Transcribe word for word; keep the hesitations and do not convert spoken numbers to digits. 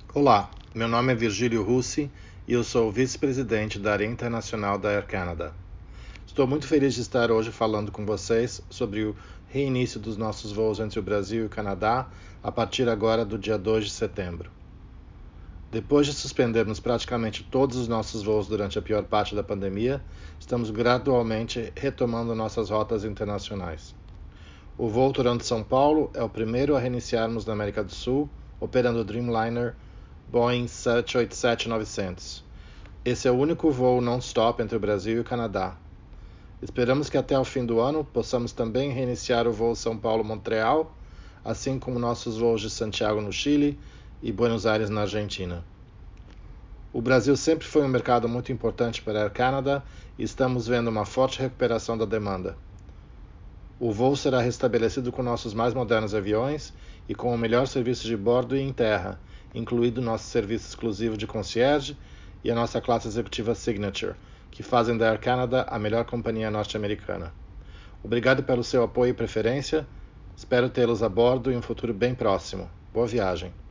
Olá, meu nome é Virgílio Russi e eu sou o vice-presidente da área internacional da Air Canada. Estou muito feliz de estar hoje falando com vocês sobre o reinício dos nossos voos entre o Brasil e o Canadá a partir agora do dia dois de setembro. Depois de suspendermos praticamente todos os nossos voos durante a pior parte da pandemia, estamos gradualmente retomando nossas rotas internacionais. O voo Toronto-São Paulo é o primeiro a reiniciarmos na América do Sul, operando o Dreamliner Boeing sete oito sete novecentos. Esse é o único voo non-stop entre o Brasil e o Canadá. Esperamos que até o fim do ano possamos também reiniciar o voo São Paulo-Montreal, assim como nossos voos de Santiago no Chile e Buenos Aires na Argentina. O Brasil sempre foi um mercado muito importante para a Air Canada e estamos vendo uma forte recuperação da demanda. O voo será restabelecido com nossos mais modernos aviões e com o melhor serviço de bordo e em terra, incluído nosso serviço exclusivo de concierge e a nossa classe executiva Signature, que fazem da Air Canada a melhor companhia norte-americana. Obrigado pelo seu apoio e preferência. Espero tê-los a bordo em um futuro bem próximo. Boa viagem!